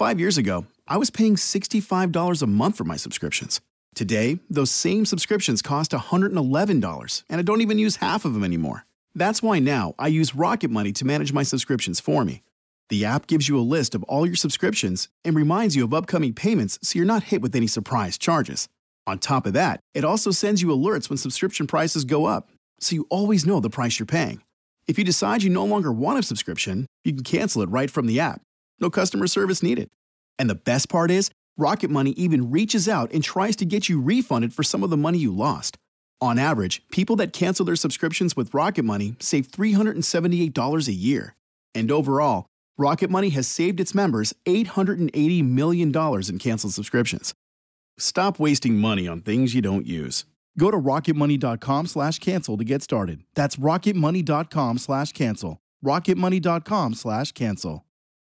5 years ago, I was paying $65 a month for my subscriptions. Today, those same subscriptions cost $111, and I don't even use half of them anymore. That's why now I use Rocket Money to manage my subscriptions for me. The app gives you a list of all your subscriptions and reminds you of upcoming payments so you're not hit with any surprise charges. On top of that, it also sends you alerts when subscription prices go up, so you always know the price you're paying. If you decide you no longer want a subscription, you can cancel it right from the app. No customer service needed. And the best part is, Rocket Money even reaches out and tries to get you refunded for some of the money you lost. On average, people that cancel their subscriptions with Rocket Money save $378 a year. And overall, Rocket Money has saved its members $880 million in canceled subscriptions. Stop wasting money on things you don't use. Go to rocketmoney.com/cancel to get started. That's rocketmoney.com/cancel. rocketmoney.com/cancel.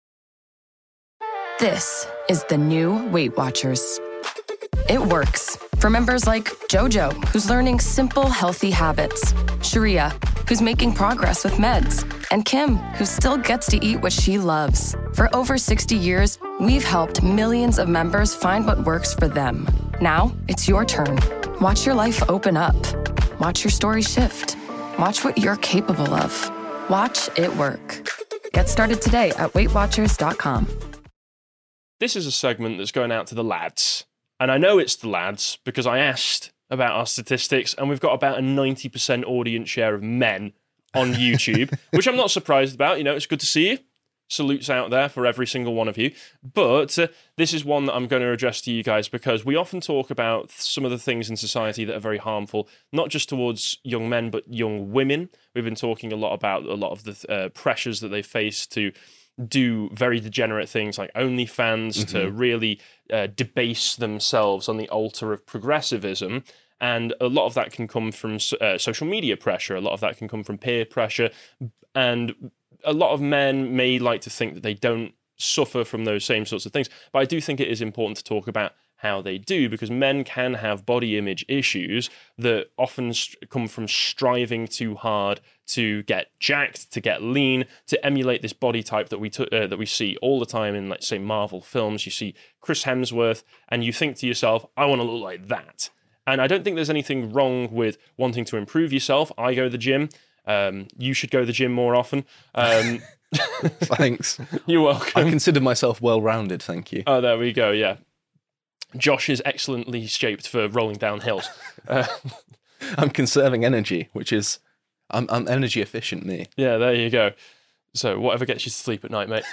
This is the new Weight Watchers. It works for members like JoJo, who's learning simple, healthy habits, Sharia, who's making progress with meds, and Kim, who still gets to eat what she loves. For over 60 years, we've helped millions of members find what works for them. Now, it's your turn. Watch your life open up. Watch your story shift. Watch what you're capable of. Watch it work. Get started today at WeightWatchers.com. This is a segment that's going out to the lads. And I know it's the lads because I asked about our statistics and we've got about a 90% audience share of men on YouTube, which I'm not surprised about. You know, it's good to see you. Salutes out there for every single one of you. But this is one that I'm going to address to you guys because we often talk about some of the things in society that are very harmful, not just towards young men, but young women. We've been talking a lot about a lot of the pressures that they face to do very degenerate things like OnlyFans, to really debase themselves on the altar of progressivism. And a lot of that can come from social media pressure. A lot of that can come from peer pressure. And a lot of men may like to think that they don't suffer from those same sorts of things. But I do think it is important to talk about how they do, because men can have body image issues that often come from striving too hard to get jacked, to get lean, to emulate this body type that we see all the time in, let's say, Marvel films. You see Chris Hemsworth, and you think to yourself, I want to look like that. And I don't think there's anything wrong with wanting to improve yourself. I go to the gym. You should go to the gym more often. Thanks. You're welcome. I consider myself well-rounded, thank you. Oh, there we go, yeah. Josh is excellently shaped for rolling down hills. I'm conserving energy, which is... I'm energy efficient, me. Yeah, there you go. So whatever gets you to sleep at night, mate.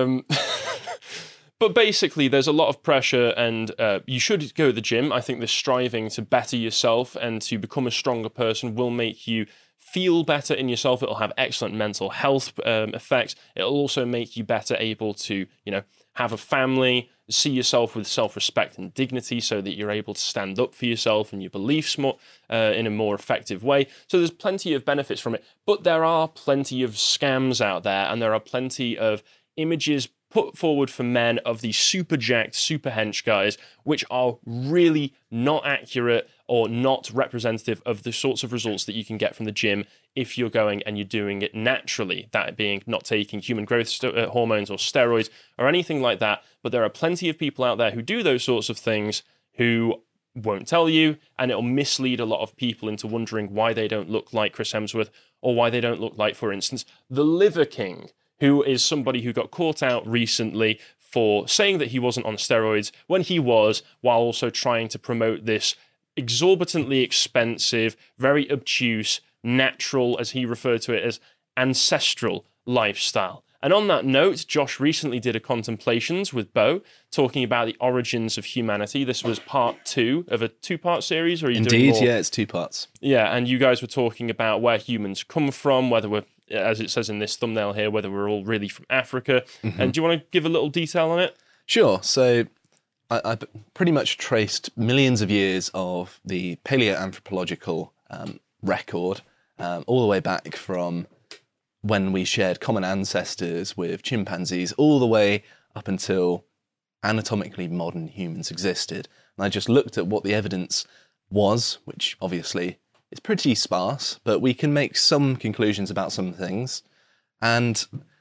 But basically, there's a lot of pressure, and you should go to the gym. I think the striving to better yourself and to become a stronger person will make you feel better in yourself. It'll have excellent mental health effects. It'll also make you better able to, have a family, see yourself with self-respect and dignity so that you're able to stand up for yourself and your beliefs more in a more effective way. So there's plenty of benefits from it. But there are plenty of scams out there, and there are plenty of images put forward for men of these super jacked, super hench guys, which are really not accurate or not representative of the sorts of results that you can get from the gym if you're going and you're doing it naturally, that being not taking human growth hormones or steroids or anything like that. But there are plenty of people out there who do those sorts of things who won't tell you, and it'll mislead a lot of people into wondering why they don't look like Chris Hemsworth or why they don't look like, for instance, the Liver King, who is somebody who got caught out recently for saying that he wasn't on steroids when he was, while also trying to promote this exorbitantly expensive, very obtuse, natural, as he referred to it as, ancestral lifestyle. And on that note, Josh recently did a Contemplations with Bo, talking about the origins of humanity. This was part 2 of a 2-part series, or are you doing more? Indeed, yeah, it's 2 parts. Yeah, and you guys were talking about where humans come from, whether we're, as it says in this thumbnail here, whether we're all really from Africa. Mm-hmm. And do you want to give a little detail on it? Sure. So I pretty much traced millions of years of the paleoanthropological record, all the way back from when we shared common ancestors with chimpanzees, all the way up until anatomically modern humans existed. And I just looked at what the evidence was, which obviously is pretty sparse, but we can make some conclusions about some things. And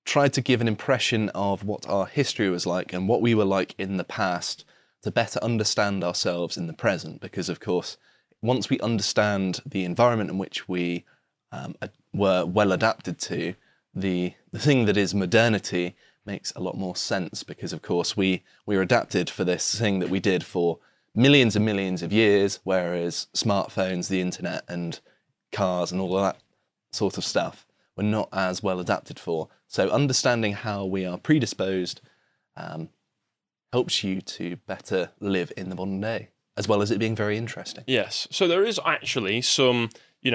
tried to give an impression of what our history was like and what we were like in the past to better understand ourselves in the present. Because, of course, once we understand the environment in which we were well adapted to, the thing that is modernity makes a lot more sense, because, of course, we were adapted for this thing that we did for millions and millions of years, whereas smartphones, the internet and cars and all of that sort of stuff were not as well adapted for. So understanding how we are predisposed helps you to better live in the modern day, as well as it being very interesting. Yes. So there is actually some,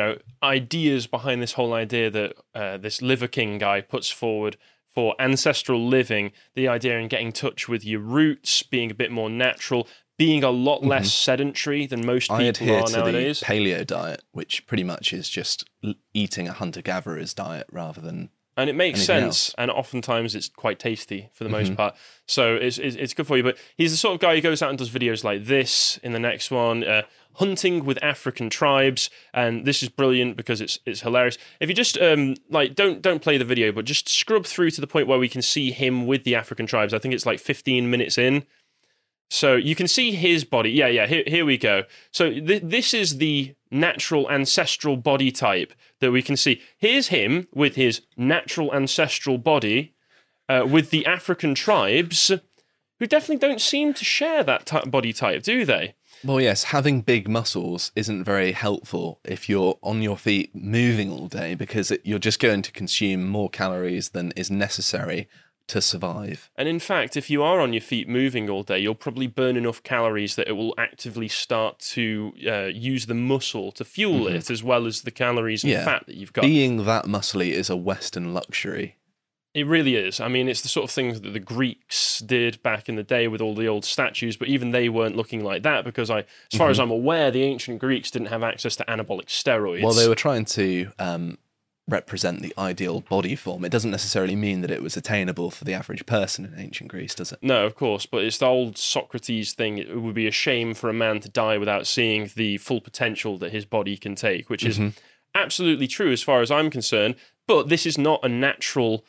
ideas behind this whole idea that this Liver King guy puts forward for ancestral living, the idea in getting in touch with your roots, being a bit more natural, being a lot less sedentary than most people I adhere are to nowadays. the paleo diet, which pretty much is just eating a hunter-gatherer's diet rather than And it makes anything sense, else. and oftentimes it's quite tasty for the most part. So it's good for you. But he's the sort of guy who goes out and does videos like this. In the next one, hunting with African tribes, and this is brilliant because it's hilarious. If you just don't play the video, but just scrub through to the point where we can see him with the African tribes. I think it's like 15 minutes in. So you can see his body. Yeah. Here we go. So this is the natural ancestral body type that we can see. Here's him with his natural ancestral body with the African tribes, who definitely don't seem to share that body type, do they? Well, yes, having big muscles isn't very helpful if you're on your feet moving all day, because you're just going to consume more calories than is necessary to survive. And in fact, if you are on your feet moving all day, you'll probably burn enough calories that it will actively start to use the muscle to fuel it, as well as the calories and fat that you've got. Being that muscly is a Western luxury. It really is. I mean, it's the sort of things that the Greeks did back in the day with all the old statues, but even they weren't looking like that because, as far as I'm aware, the ancient Greeks didn't have access to anabolic steroids. Well, they were trying to represent the ideal body form. It doesn't necessarily mean that it was attainable for the average person in ancient Greece, does it? No, of course, but it's the old Socrates thing. It would be a shame for a man to die without seeing the full potential that his body can take, which is absolutely true as far as I'm concerned, but this is not a natural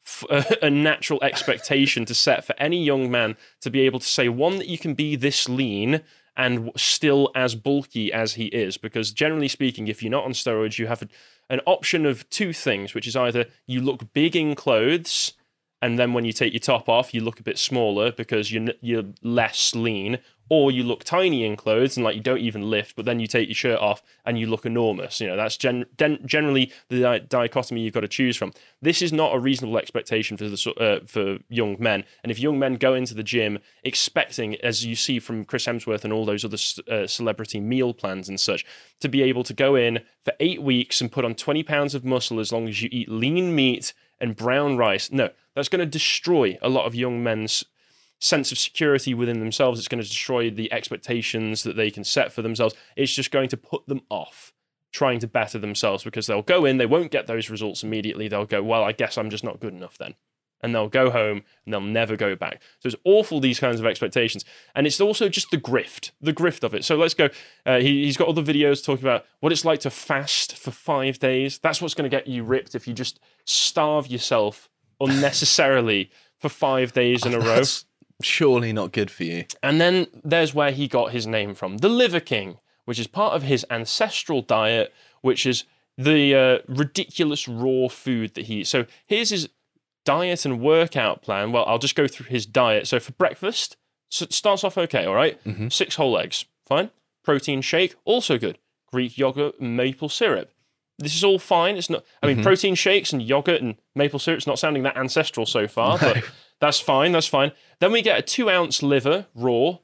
expectation to set for any young man to be able to say, one, that you can be this lean and still as bulky as he is, because generally speaking, if you're not on steroids, you have an option of two things, which is either you look big in clothes, and then when you take your top off, you look a bit smaller because you're less lean, or you look tiny in clothes and like you don't even lift, but then you take your shirt off and you look enormous. That's generally the dichotomy you've got to choose from. This is not a reasonable expectation for young men. And if young men go into the gym expecting, as you see from Chris Hemsworth and all those other celebrity meal plans and such, to be able to go in for 8 weeks and put on 20 pounds of muscle as long as you eat lean meat and brown rice, no, that's going to destroy a lot of young men's sense of security within themselves. It's going to destroy the expectations that they can set for themselves. It's just going to put them off trying to better themselves, because they'll go in, they won't get those results immediately. They'll go, well, I guess I'm just not good enough then. And they'll go home and they'll never go back. So it's awful, these kinds of expectations. And it's also just the grift of it. So let's go. He's got other videos talking about what it's like to fast for 5 days. That's what's going to get you ripped if you just starve yourself unnecessarily for 5 days in a row. That's surely not good for you. And then there's where he got his name from, the Liver King, which is part of his ancestral diet, which is the ridiculous raw food that he eats. So here's his diet and workout plan. Well, I'll just go through his diet. So for breakfast, so it starts off okay, all right? 6 whole eggs, fine. Protein shake, also good. Greek yogurt and maple syrup. This is all fine. It's not. I mean, protein shakes and yogurt and maple syrup. It's not sounding that ancestral so far, but that's fine. That's fine. Then we get a 2-ounce liver raw.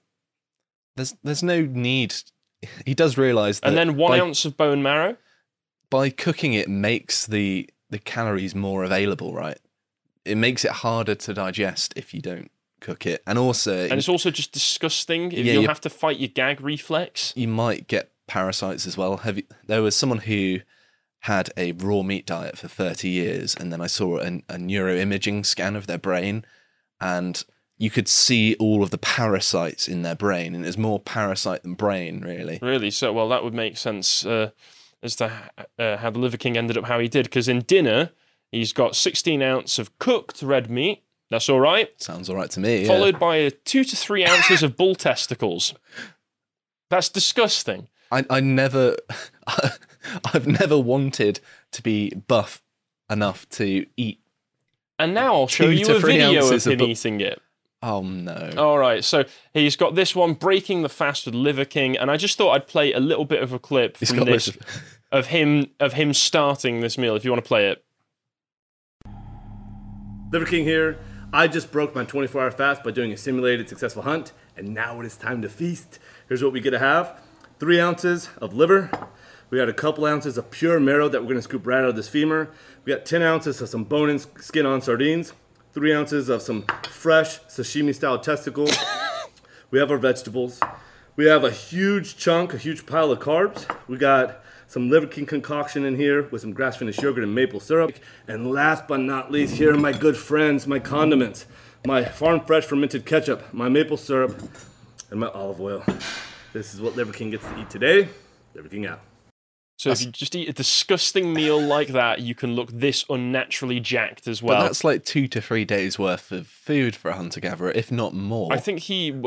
There's no need. He does realise that. And then 1 ounce of bone marrow. By cooking it makes the calories more available, right? It makes it harder to digest if you don't cook it, and it's also just disgusting. You'll have to fight your gag reflex. You might get parasites as well. There was someone who had a raw meat diet for 30 years, and then I saw a neuroimaging scan of their brain, and you could see all of the parasites in their brain, and it's more parasite than brain, really. Really? So, well, that would make sense as to how the Liver King ended up how he did, because in dinner, He's got 16 ounces of cooked red meat. That's all right. Sounds all right to me. Followed by 2 to 3 ounces of bull testicles. That's disgusting. I've never wanted to be buff enough to eat. And now I'll show 2 you to a 3 video of ounces of him eating it. Oh no. All right, so he's got this one, Breaking the Fast with Liver King, and I just thought I'd play a little bit of a clip from this of him starting this meal, if you want to play it. Liver King here. I just broke my 24-hour fast by doing a simulated successful hunt, and now it is time to feast. Here's what we get to have. 3 ounces of liver. We got a couple ounces of pure marrow that we're going to scoop right out of this femur. We got 10 ounces of some bone and skin on sardines. 3 ounces of some fresh sashimi-style testicles. We have our vegetables. We have a huge pile of carbs. We got some Liver King concoction in here with some grass-finished yogurt and maple syrup. And last but not least, here are my good friends, my condiments. My farm fresh fermented ketchup, my maple syrup, and my olive oil. This is what Liver King gets to eat today. Liver King out. So if you just eat a disgusting meal like that, you can look this unnaturally jacked as well. But that's like 2 to 3 days worth of food for a hunter-gatherer, if not more. I think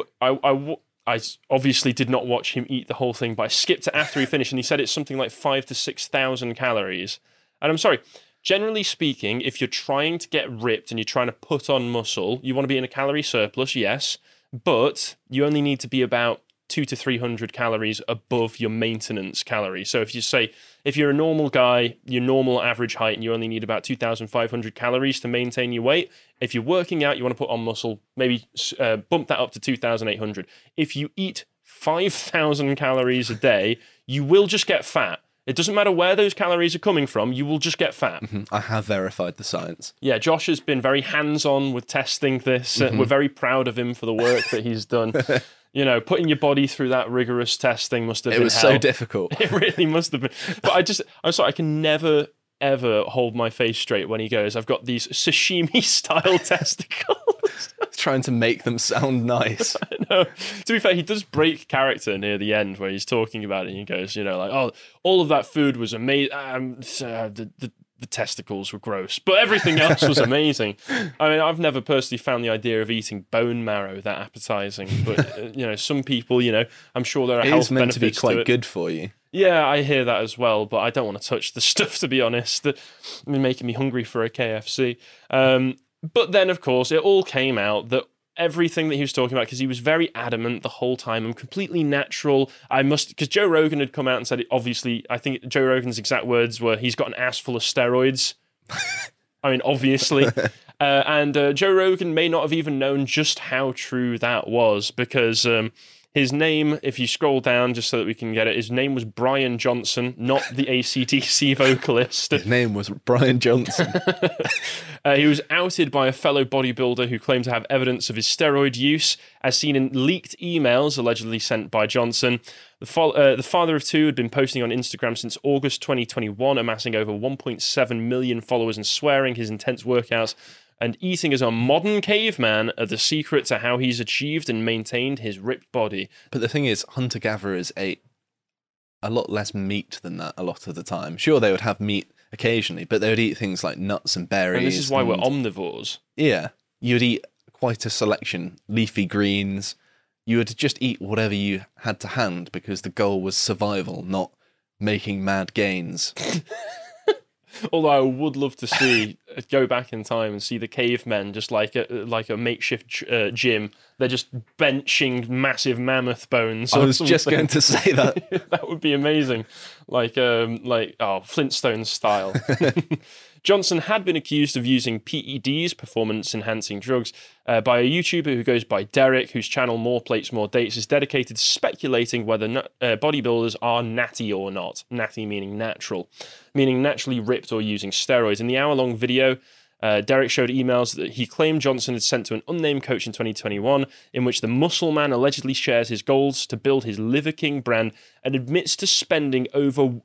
I obviously did not watch him eat the whole thing, but I skipped it after he finished, and he said it's something like 5,000 to 6,000 calories. And I'm sorry, generally speaking, if you're trying to get ripped and you're trying to put on muscle, you want to be in a calorie surplus, yes, but you only need to be about 200 to 300 calories above your maintenance calories. So if you're a normal guy, your normal average height, and you only need about 2,500 calories to maintain your weight, if you're working out, you want to put on muscle, maybe bump that up to 2,800. If you eat 5,000 calories a day, you will just get fat. It doesn't matter where those calories are coming from, you will just get fat. Mm-hmm. I have verified the science. Yeah, Josh has been very hands-on with testing this. We're very proud of him for the work that he's done. You know, putting your body through that rigorous testing must have been hell. It was so difficult. It really must have been. But I'm sorry, I can never, ever hold my face straight when he goes, I've got these sashimi-style testicles. Trying to make them sound nice. No, to be fair, he does break character near the end where he's talking about it and he goes, you know, like, oh, all of that food was amazing. The testicles were gross, but everything else was amazing. I mean, I've never personally found the idea of eating bone marrow that appetizing, but you know, some people, you know, I'm sure there are health benefits to it. It's meant to be quite good for you. Yeah, I hear that as well, but I don't want to touch the stuff, to be honest. It's making me hungry for a KFC. But then, of course, it all came out that everything that he was talking about, because he was very adamant the whole time, I'm completely natural. Because Joe Rogan had come out and said it, obviously, I think Joe Rogan's exact words were, he's got an ass full of steroids. I mean, obviously. And Joe Rogan may not have even known just how true that was, because his name, if you scroll down just so that we can get it, his name was Brian Johnson, not the AC/DC vocalist. His name was Brian Johnson. He was outed by a fellow bodybuilder who claimed to have evidence of his steroid use, as seen in leaked emails allegedly sent by Johnson. The father of two had been posting on Instagram since August 2021, amassing over 1.7 million followers and swearing his intense workouts and eating as a modern caveman are the secret to how he's achieved and maintained his ripped body. But the thing is, hunter-gatherers ate a lot less meat than that a lot of the time. Sure, they would have meat occasionally, but they would eat things like nuts and berries. And this is why we're omnivores. Yeah. You would eat quite a selection. Leafy greens. You would just eat whatever you had to hand because the goal was survival, not making mad gains. Although I would love to go back in time and see the cavemen just like a makeshift gym. They're just benching massive mammoth bones. I was just going to say that. That would be amazing, Flintstones style. Johnson had been accused of using PEDs, performance-enhancing drugs, by a YouTuber who goes by Derek, whose channel More Plates, More Dates is dedicated to speculating whether bodybuilders are natty or not. Natty meaning natural, meaning naturally ripped or using steroids. In the hour-long video, Derek showed emails that he claimed Johnson had sent to an unnamed coach in 2021, in which the muscle man allegedly shares his goals to build his Liver King brand and admits to spending over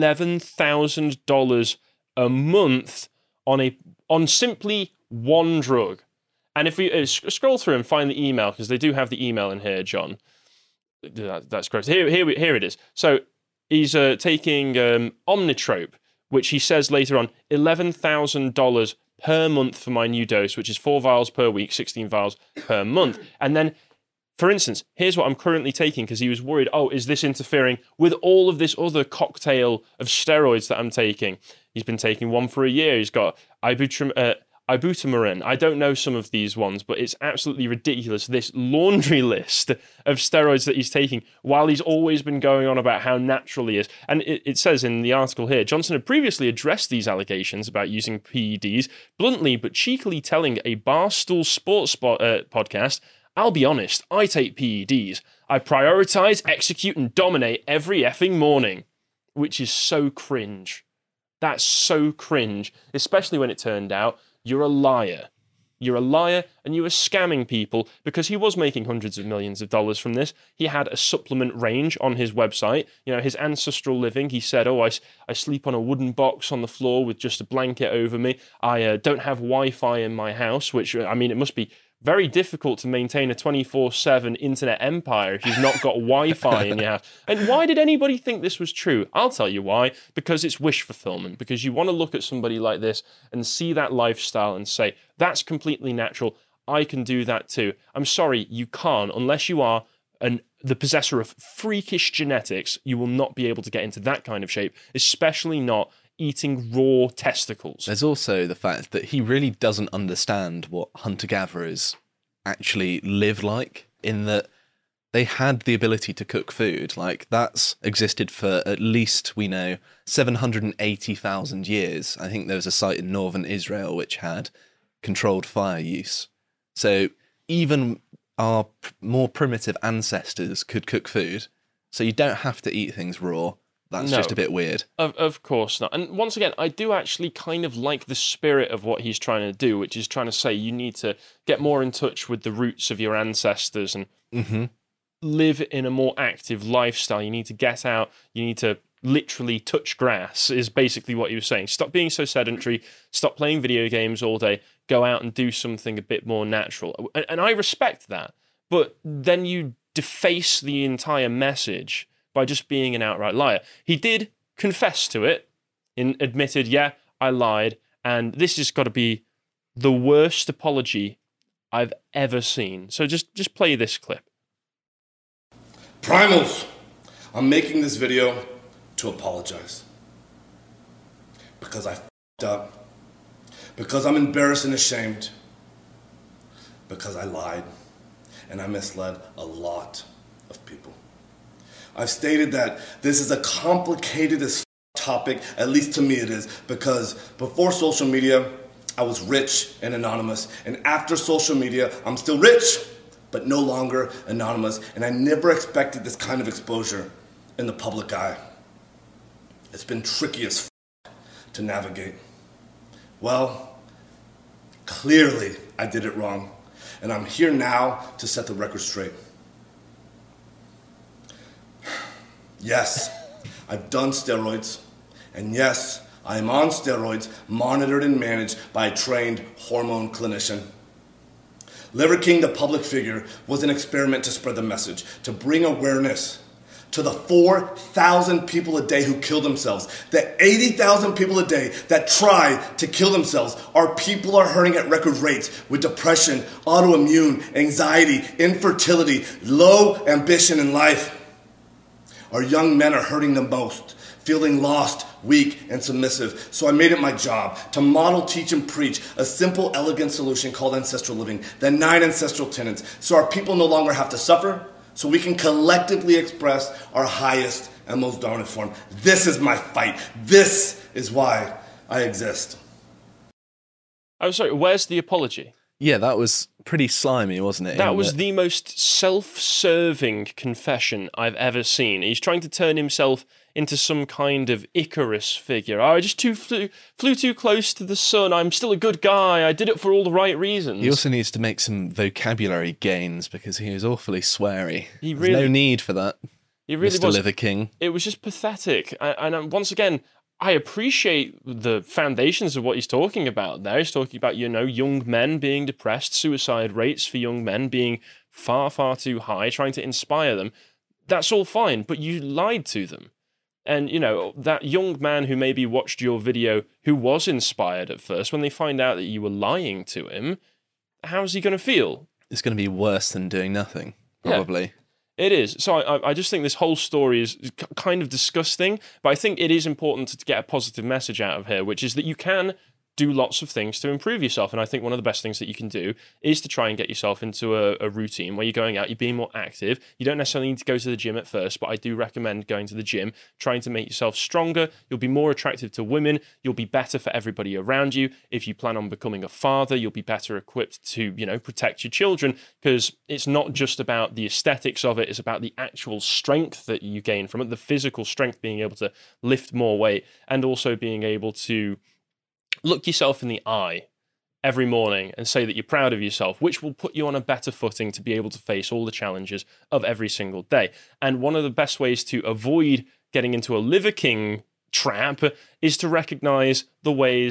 $11,000 a month on simply one drug. And if we scroll through and find the email, because they do have the email in here, John. That's correct. Here it is. So he's taking Omnitrope, which he says later on, $11,000 per month for my new dose, which is 4 vials per week, 16 vials per month. And then, for instance, here's what I'm currently taking, because he was worried, oh, is this interfering with all of this other cocktail of steroids that I'm taking? He's been taking one for a year. He's got ibutamoren. I don't know some of these ones, but it's absolutely ridiculous, this laundry list of steroids that he's taking, while he's always been going on about how natural he is. And it says in the article here, Johnson had previously addressed these allegations about using PEDs bluntly but cheekily telling a Barstool Sports podcast, I'll be honest, I take PEDs. I prioritize, execute, and dominate every effing morning. Which is so cringe. That's so cringe, especially when it turned out you're a liar. You're a liar and you were scamming people, because he was making hundreds of millions of dollars from this. He had a supplement range on his website. You know, his ancestral living, he said, oh, I sleep on a wooden box on the floor with just a blanket over me. I don't have Wi-Fi in my house, which, I mean, it must be very difficult to maintain a 24/7 internet empire if you've not got Wi-Fi in your house. And why did anybody think this was true? I'll tell you why. Because it's wish fulfillment. Because you want to look at somebody like this and see that lifestyle and say, that's completely natural. I can do that too. I'm sorry, you can't. Unless you are the possessor of freakish genetics, you will not be able to get into that kind of shape, especially not eating raw testicles. There's also the fact that he really doesn't understand what hunter-gatherers actually live like, in that they had the ability to cook food. Like, that's existed for at least, we know, 780,000 years. I think there was a site in northern Israel which had controlled fire use. So even our more primitive ancestors could cook food, so you don't have to eat things raw. That's just a bit weird. Of course not. And once again, I do actually kind of like the spirit of what he's trying to do, which is trying to say you need to get more in touch with the roots of your ancestors and live in a more active lifestyle. You need to get out. You need to literally touch grass, is basically what he was saying. Stop being so sedentary. Stop playing video games all day. Go out and do something a bit more natural. And I respect that. But then you deface the entire message by just being an outright liar. He did confess to it and admitted, yeah, I lied. And this has got to be the worst apology I've ever seen. So just play this clip. Primals, I'm making this video to apologize. Because I f***ed up. Because I'm embarrassed and ashamed. Because I lied. And I misled a lot of people. I've stated that this is a complicated as topic, at least to me it is, because before social media, I was rich and anonymous, and after social media, I'm still rich, but no longer anonymous, and I never expected this kind of exposure in the public eye. It's been tricky as to navigate. Well, clearly I did it wrong, and I'm here now to set the record straight. Yes, I've done steroids, and yes, I am on steroids, monitored and managed by a trained hormone clinician. Liver King, the public figure, was an experiment to spread the message, to bring awareness to the 4,000 people a day who kill themselves. The 80,000 people a day that try to kill themselves. Our people are hurting at record rates with depression, autoimmune, anxiety, infertility, low ambition in life. Our young men are hurting the most, feeling lost, weak, and submissive. So I made it my job to model, teach, and preach a simple, elegant solution called ancestral living, the 9 ancestral tenets, so our people no longer have to suffer, so we can collectively express our highest and most dominant form. This is my fight. This is why I exist. I'm sorry, where's the apology? Yeah, that was pretty slimy, wasn't it? That was the most self-serving confession I've ever seen. He's trying to turn himself into some kind of Icarus figure. I just flew too close to the sun. I'm still a good guy. I did it for all the right reasons. He also needs to make some vocabulary gains because he was awfully sweary. There's no need for that. He really Mr. was. Liver King. It was just pathetic. And once again, I appreciate the foundations of what he's talking about there. He's talking about, young men being depressed, suicide rates for young men being far, far too high, trying to inspire them. That's all fine, but you lied to them. And, that young man who maybe watched your video, who was inspired at first, when they find out that you were lying to him, how's he going to feel? It's going to be worse than doing nothing, probably. Yeah. It is. So I just think this whole story is kind of disgusting, but I think it is important to get a positive message out of here, which is that you can do lots of things to improve yourself. And I think one of the best things that you can do is to try and get yourself into a routine where you're going out, you're being more active. You don't necessarily need to go to the gym at first, but I do recommend going to the gym, trying to make yourself stronger. You'll be more attractive to women. You'll be better for everybody around you. If you plan on becoming a father, you'll be better equipped to, protect your children, because it's not just about the aesthetics of it. It's about the actual strength that you gain from it, the physical strength, being able to lift more weight, and also being able to look yourself in the eye every morning and say that you're proud of yourself, which will put you on a better footing to be able to face all the challenges of every single day. And one of the best ways to avoid getting into a Liver King trap is to recognize the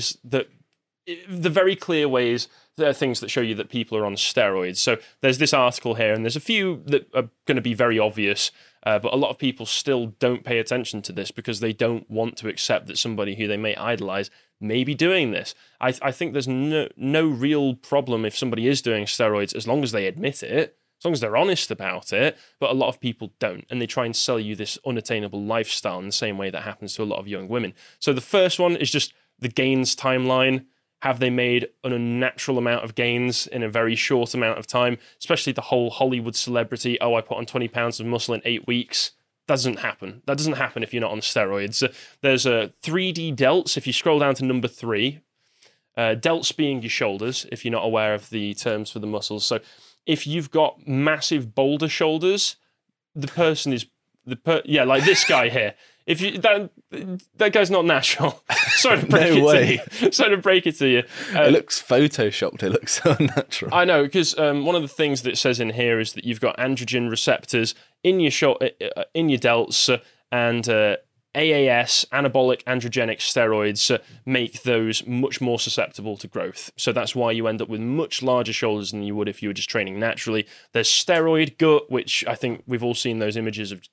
very clear ways, there are things that show you that people are on steroids. So there's this article here, and there's a few that are going to be very obvious, but a lot of people still don't pay attention to this because they don't want to accept that somebody who they may idolize may be doing this. I think there's no real problem if somebody is doing steroids, as long as they admit it, as long as they're honest about it, but a lot of people don't, and they try and sell you this unattainable lifestyle in the same way that happens to a lot of young women. So the first one is just the gains timeline. Have they made an unnatural amount of gains in a very short amount of time? Especially the whole Hollywood celebrity, I put on 20 pounds of muscle in 8 weeks. Doesn't happen. That doesn't happen if you're not on steroids. There's a 3D delts. If you scroll down to number 3, delts being your shoulders, if you're not aware of the terms for the muscles. So if you've got massive boulder shoulders, the person is like this guy here. If you that guy's not natural. Sorry to break it to you. It looks photoshopped. It looks so unnatural. I know, because one of the things that it says in here is that you've got androgen receptors in your in your delts, and AAS, anabolic androgenic steroids, make those much more susceptible to growth. So that's why you end up with much larger shoulders than you would if you were just training naturally. There's steroid gut, which I think we've all seen those images of,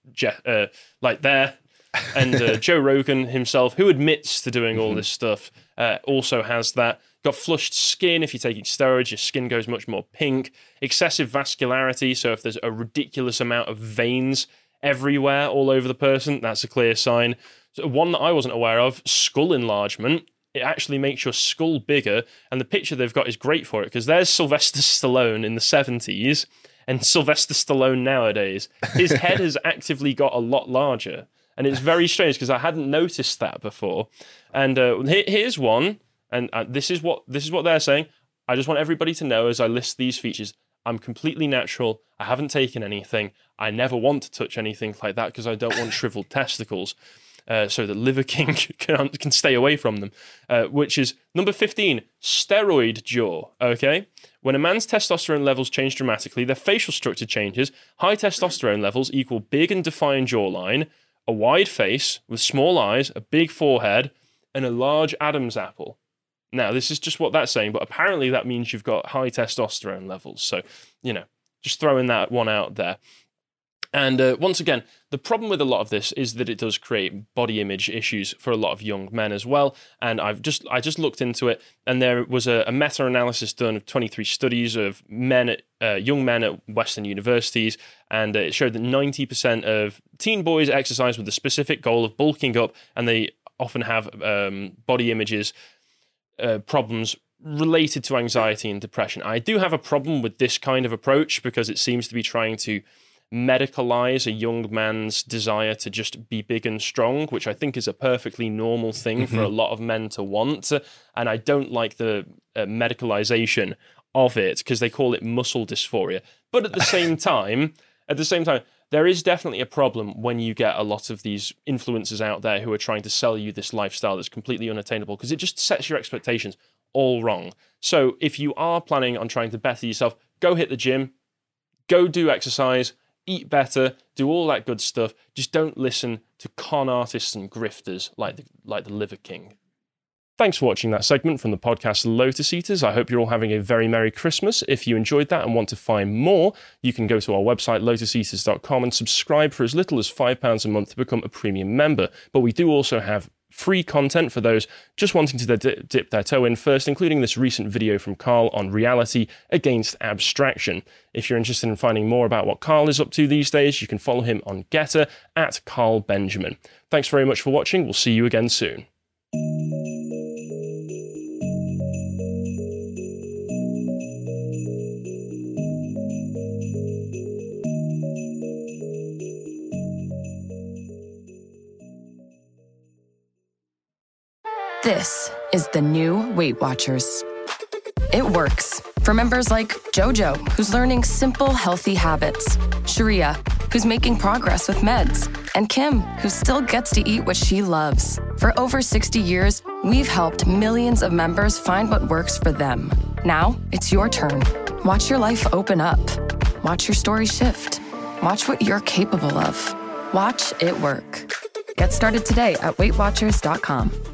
like there. And Joe Rogan himself, who admits to doing all this stuff, also has that. Got flushed skin. If you're taking steroids, your skin goes much more pink. Excessive vascularity. So if there's a ridiculous amount of veins everywhere, all over the person, that's a clear sign. So one that I wasn't aware of, skull enlargement. It actually makes your skull bigger. And the picture they've got is great for it, because there's Sylvester Stallone in the 70s and Sylvester Stallone nowadays. His head has actively got a lot larger. And it's very strange because I hadn't noticed that before. And here's one, and this is what they're saying. I just want everybody to know, as I list these features, I'm completely natural. I haven't taken anything. I never want to touch anything like that because I don't want shriveled testicles. So that Liver King can stay away from them. Which is number 15, steroid jaw. Okay, when a man's testosterone levels change dramatically, their facial structure changes. High testosterone levels equal big and defined jawline, a wide face with small eyes, a big forehead, and a large Adam's apple. Now, this is just what that's saying, but apparently that means you've got high testosterone levels. So, just throwing that one out there. And once again, the problem with a lot of this is that it does create body image issues for a lot of young men as well. And I just looked into it, and there was a meta-analysis done of 23 studies of young men at Western universities, and it showed that 90% of teen boys exercise with the specific goal of bulking up, and they often have body images problems related to anxiety and depression. I do have a problem with this kind of approach because it seems to be trying to medicalize a young man's desire to just be big and strong, which I think is a perfectly normal thing for a lot of men to want. And I don't like the medicalization of it because they call it muscle dysphoria. But at the same time, there is definitely a problem when you get a lot of these influencers out there who are trying to sell you this lifestyle that's completely unattainable, because it just sets your expectations all wrong. So if you are planning on trying to better yourself, go hit the gym, go do exercise, eat better, do all that good stuff. Just don't listen to con artists and grifters like the Liver King. Thanks for watching that segment from the podcast Lotus Eaters. I hope you're all having a very Merry Christmas. If you enjoyed that and want to find more, you can go to our website, lotuseaters.com, and subscribe for as little as £5 a month to become a premium member. But we do also have free content for those just wanting to dip their toe in first, including this recent video from Carl on reality against abstraction. If you're interested in finding more about what Carl is up to these days, you can follow him on Getter at Carl Benjamin. Thanks very much for watching. We'll see you again soon. This is the new Weight Watchers. It works for members like Jojo, who's learning simple, healthy habits, Sharia, who's making progress with meds, and Kim, who still gets to eat what she loves. For over 60 years, we've helped millions of members find what works for them. Now, it's your turn. Watch your life open up. Watch your story shift. Watch what you're capable of. Watch it work. Get started today at WeightWatchers.com.